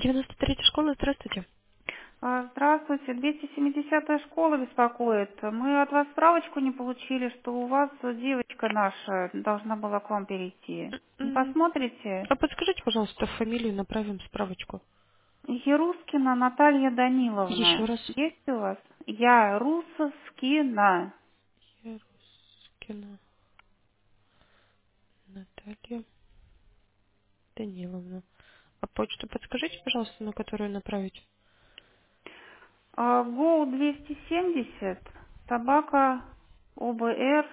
93-я школа, здравствуйте. Здравствуйте, 270-я школа беспокоит. Мы от вас справочку не получили, что у вас девочка наша должна была к вам перейти. Не М, посмотрите? А подскажите, пожалуйста, фамилию, направим справочку. Ярускина Наталья Еще Даниловна. раз. Есть у вас? Ярускина. Ярускина Наталья Даниловна. А почту подскажите, пожалуйста, на которую направить? ГОУ 270 собака ОБР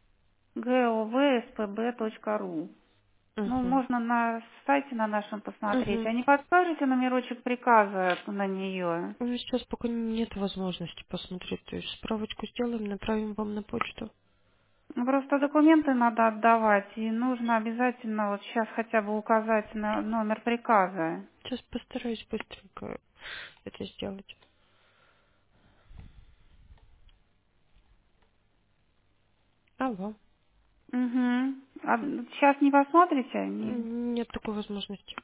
ГОВ Ну, Угу. можно на сайте на нашем посмотреть. А Угу. не подскажете номерочек приказа на нее? У меня сейчас пока нет возможности посмотреть. То есть справочку сделаем, направим вам на почту. Ну, просто документы надо отдавать, и нужно обязательно вот сейчас хотя бы указать на номер приказа. Сейчас постараюсь быстренько это сделать. Алло. Угу. А сейчас не посмотрите? Нет такой возможности.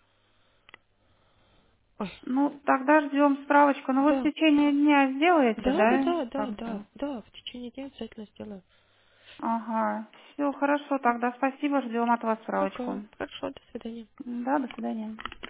Ой. Ну, тогда ждем справочку. Ну, вы в Да. течение дня сделаете, Да, да, да? да, да, Как-то? да, да, в течение дня обязательно сделаю. Ага. Все, хорошо. Тогда спасибо. Ждем от вас Ага, справочку. хорошо, до свидания. Да, до свидания.